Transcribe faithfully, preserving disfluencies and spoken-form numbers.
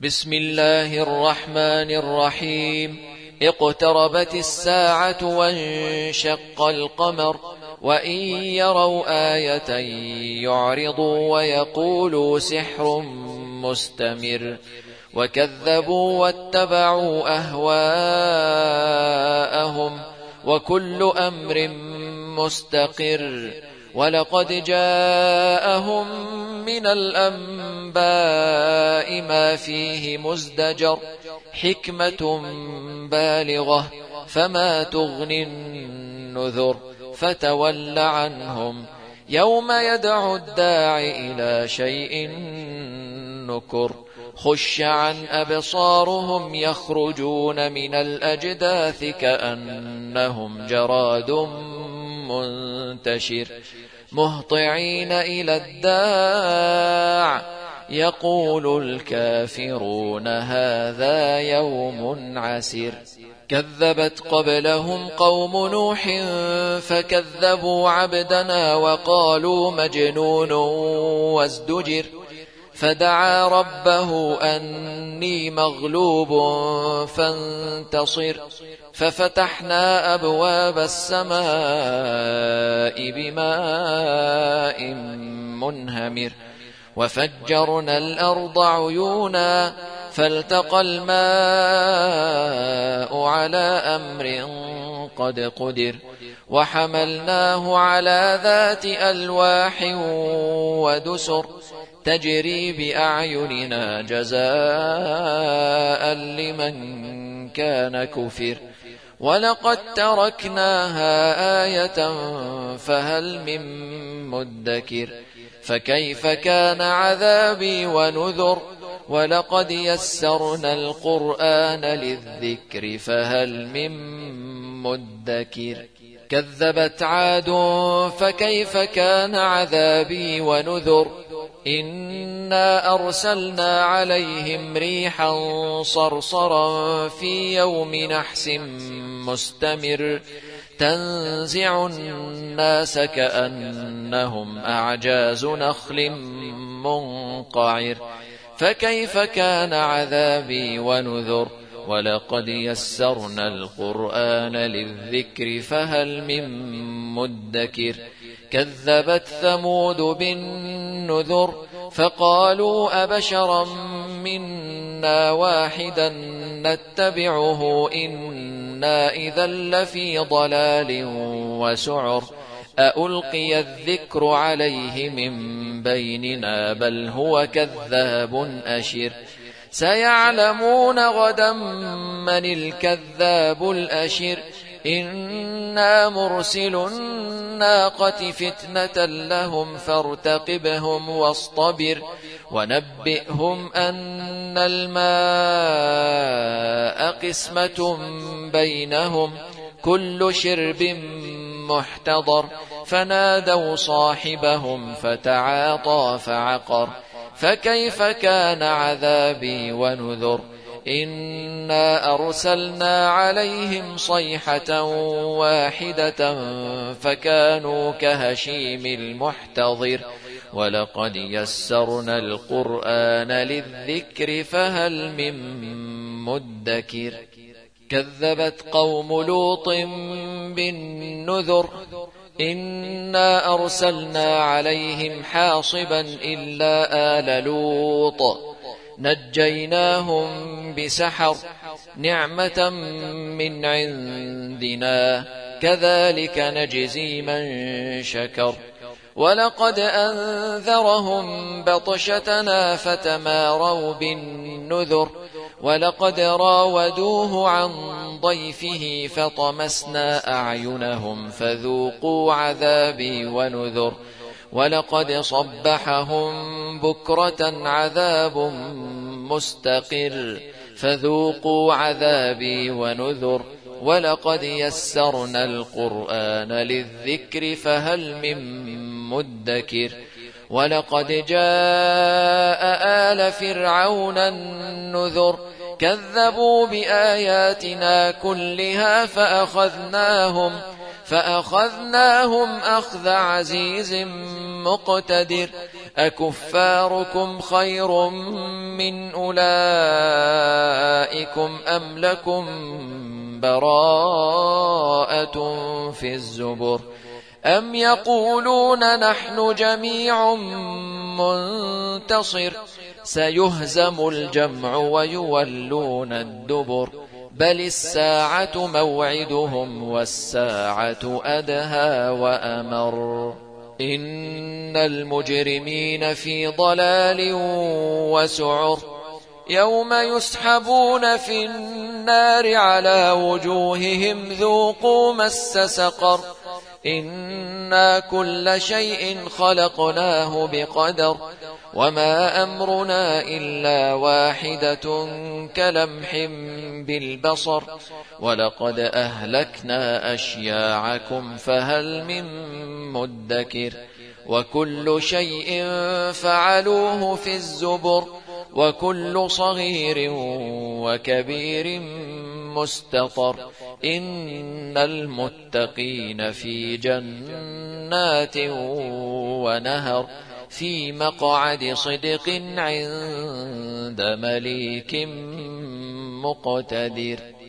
بسم الله الرحمن الرحيم. اقتربت الساعة وانشق القمر وإن يروا آية يعرضوا ويقولوا سحر مستمر وكذبوا واتبعوا أهواءهم وكل أمر مستقر ولقد جاءهم من الأنباء ما فيه مزدجر حكمة بالغة فما تغني النذر فتول عنهم يوم يدعو الداع إلى شيء نكر خش عن أبصارهم يخرجون من الأجداث كأنهم جراد منتشر مهطعين إلى الداع يقول الكافرون هذا يوم عسر. كذبت قبلهم قوم نوح فكذبوا عبدنا وقالوا مجنون وازدجر فدعا ربه أني مغلوب فانتصر ففتحنا أبواب السماء بماء منهمر وفجرنا الأرض عيونا فالتقى الماء على أمر قد قدر وحملناه على ذات ألواح ودسر تجري بأعيننا جزاء لمن كان كفر ولقد تركناها آية فهل من مدكر فكيف كان عذابي ونذر ولقد يسرنا القرآن للذكر فهل من مدكر. كذبت عاد فكيف كان عذابي ونذر إنا أرسلنا عليهم ريحا صرصرا في يوم نحس مستمر تنزع الناس كأنهم أعجاز نخل منقعر فكيف كان عذابي ونذر ولقد يسرنا القرآن للذكر فهل من مدكر. كذبت ثمود بالنذر فقالوا أبشرا منا واحدا نتبعه إنا إذا لفي ضلال وسعر أألقي الذكر عليه من بيننا بل هو كذاب أشر سيعلمون غدا من الكذاب الأشر إنا مرسل الناقة فتنة لهم فارتقبهم واصطبر ونبئهم أن الماء قسمة بينهم كل شرب محتضر فنادوا صاحبهم فتعاطى فعقر فكيف كان عذابي ونذر إنا أرسلنا عليهم صيحة واحدة فكانوا كهشيم المحتضر ولقد يسرنا القرآن للذكر فهل من مدكر. كذبت قوم لوط بالنذر إنا أرسلنا عليهم حاصبا إلا آل لوط نجيناهم بسحر نعمة من عندنا كذلك نجزي من شكر ولقد أنذرهم بطشتنا فتماروا بالنذر ولقد راودوه عن ضيفه فطمسنا أعينهم فذوقوا عذابي ونذر ولقد صبحهم بكرة عذاب مستقر فذوقوا عذابي ونذر ولقد يسرنا القرآن للذكر فهل من مدكر. ولقد جاء آل فرعون النذر كذبوا بآياتنا كلها فأخذناهم فأخذناهم أخذ عزيز مقتدر أكفاركم خير من أولئكم أم لكم براءة في الزبر أم يقولون نحن جميع منتصر سيهزم الجمع ويولون الدبر بل الساعة موعدهم والساعة أدهى وأمر إن المجرمين في ضلال وسعر يوم يسحبون في النار على وجوههم ذوقوا مس سقر إنا كل شيء خلقناه بقدر وما أمرنا إلا واحدة كلمح بالبصر ولقد أهلكنا أشياعكم فهل من مدكر وكل شيء فعلوه في الزبر وكل صغير وكبير مستطر إن المتقين في جنات ونهر في مقعد صدق عند مليك مقتدر.